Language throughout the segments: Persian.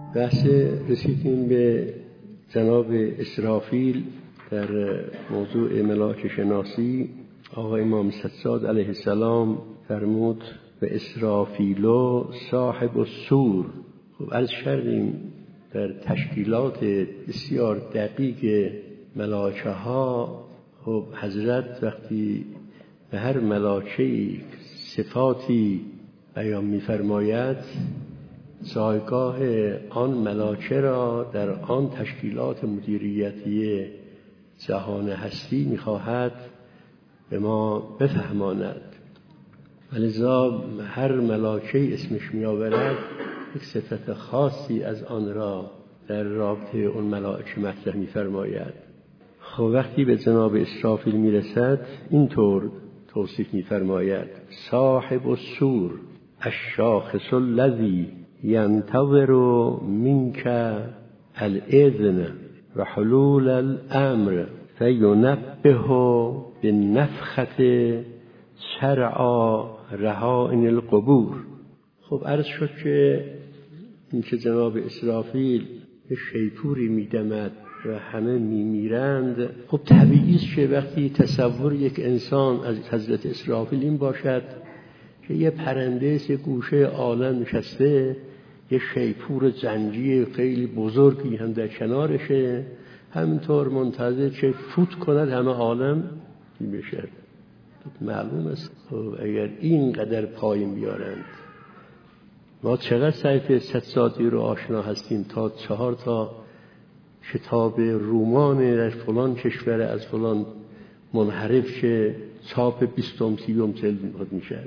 بحث رسیدیم به جناب اسرافیل در موضوع ملاک شناسی. آقای امام سجاد علیه السلام فرمود و اسرافیلو صاحب الصور. خب عرض کردیم در تشکیلات بسیار دقیق ملاکه ها، خب حضرت وقتی به هر ملاکه‌ای صفاتی بیان می‌فرماید، جایگاه آن ملاکه را در آن تشکیلات مدیریتی جهان هستی می‌خواهد به ما بفهماند. ولذا هر ملاکه اسمش می‌آورد یک صفت خاصی از آن را در رابطه اون ملاکه مطرح می‌فرماید. خب وقتی به جناب اسرافیل میرسد اینطور توصیف می‌فرماید: صاحب الصور الشاخص الذی ينتظر منك الإذن وحلول الأمر فينبه بالنفخة شرع رهائن القبور. خب عرض شد که این که جناب اسرافیل به شیپوری میدمد و همه میمیرند، خب طبیعی است که وقتی تصور یک انسان از حضرت اسرافیل این باشد که یه پرنده سه گوشه عالم نشسته، یه شیپور زنجی خیلی بزرگی هم در کنارشه، همینطور منتظر که فوت کند همه عالم بشه. معلوم است خب اگر اینقدر پایین بیارند، ما چقدر سیف سجادی رو آشنا هستیم تا 4 کتاب رومان در فلان کشور از فلان منحرف که چاپ 20-30 جلد میشه.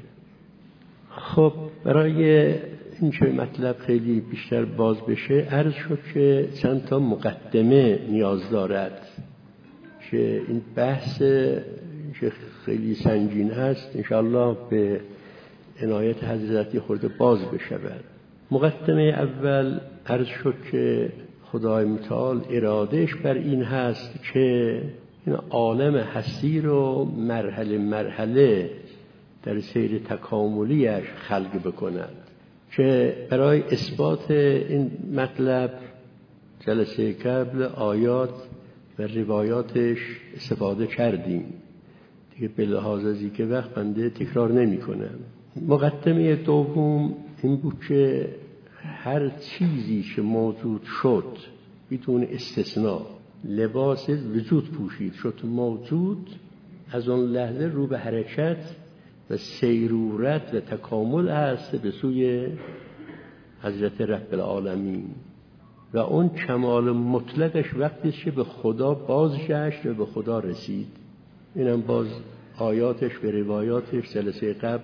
خب برای اینکه مطلب خیلی بیشتر باز بشه عرض شد که چند تا مقدمه نیاز دارد که این بحث که خیلی سنگین هست انشاءالله به عنایت حضرت خورده باز بشود. مقدمه اول عرض شد که خدای متعال ارادهش بر این هست که این عالم هستی رو مرحله مرحله در سیر تکاملیش خلق بکند، که برای اثبات این مطلب جلسه قبل آیات و روایاتش استفاده کردیم دیگه، به لحاظ از اینکه وقت بنده تکرار نمی کنم. مقدمه دوم این بود که هر چیزی که موجود شد بدون استثناء لباس وجود پوشید شد موجود، از اون لحظه رو به حرکت و سیرورت و تکامل است به سوی حضرت رب العالمین، و اون کمال مطلقش وقتی که به خدا بازگشت و به خدا رسید. اینم باز آیاتش و روایاتش جلسه قبل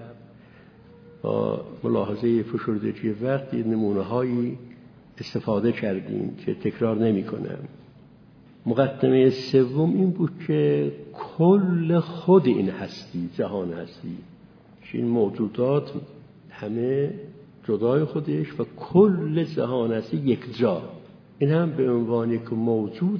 با ملاحظه فشردگی وقت نمونه هایی استفاده کردیم که تکرار نمی کنم. مقدمه سوم این بود که کل خود این هستی، جهان هستی، که این موجودات همه جدای خودش و کل جهان هستی یک جا، این هم به عنوانی که موجود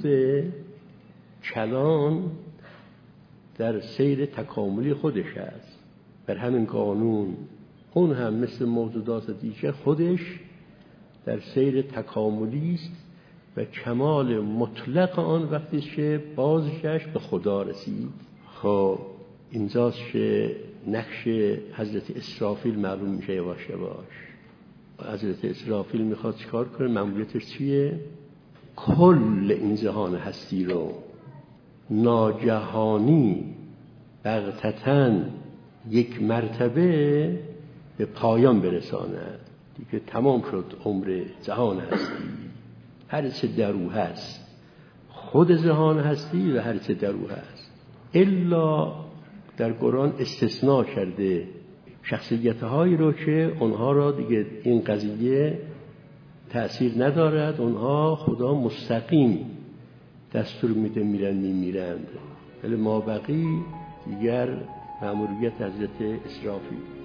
کلان در سیر تکاملی خودش است. بر همین قانون اون هم مثل موجودات دیگه خودش در سیر تکاملی است و کمال مطلق آن وقتی که بازگشت به خدا رسید. خب اینجاست که نقش حضرت اسرافیل معلوم میشه یواش یواش. حضرت اسرافیل میخواد چیکار کنه؟ مأموریتش چیه؟ کل این جهان هستی رو ناگهانی بغتتاً یک مرتبه به پایان برساند. دیگه تمام شد عمر جهان هستی، هر چه در او هست، خود جهان هستی و هر چه در او هست. الا در قرآن استثناء کرده شخصیت‌هایی رو که اونها را دیگه این قضیه تأثیر ندارد، اونها خدا مستقیم دستور میده میمیرند، ولی ما بقی دیگر مأموریت حضرت اسرافیل.